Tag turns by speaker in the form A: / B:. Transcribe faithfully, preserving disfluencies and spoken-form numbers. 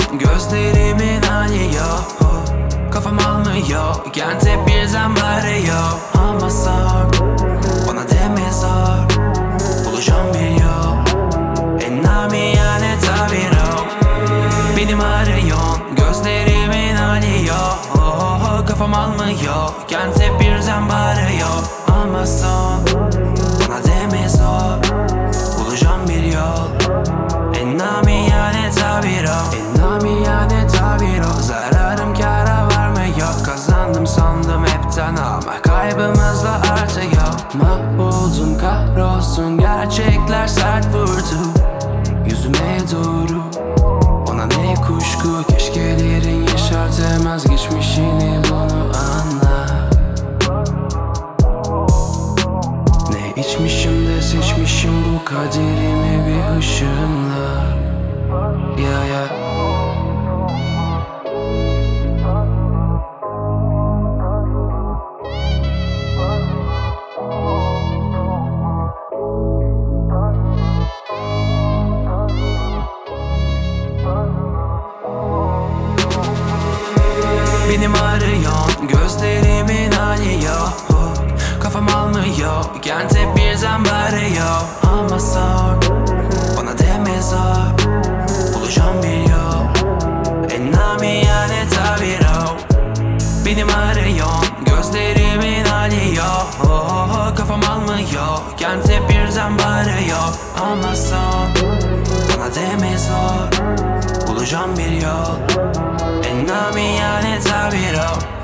A: yon, gözlerimin hali yok. Kafam almıyor, kente birden varıyor. Ama sor, bana deme zor. Bulacağım bir yol, en namiyane tabir o. Benim arayon, gözlerimin hali yok. Kafam almıyor, kente birden varıyor. Ama son, bana deme zor. Bulacağım bir yol, en namiyane tabir o. En namiyane tabir o. Zararım kâra varmıyor. Kazandım sandım hepten ama kaybımızla artıyor. Mahvoldum kahrolsun, gerçekler sert vurdu yüzüme doğru. Ona ne kuşku, keşkelerin yeşertemez geçmişini, bunu anla. Ne içmişim de seçmişim bu kaderimi bir ışınla. Ya ya. Benim arayon, gözlerimin hali yok. Kafam almıyor, kente birden varıyor. Ama sor, bana deme zor. Bulacağım bir yol, en namiyane tabir o. Benim arayon, gözlerimin hali yok. Kafam almıyor, kente birden varıyor. Ama sor, bana deme zor. Bulacağım bir yol, en namiyane tabir o.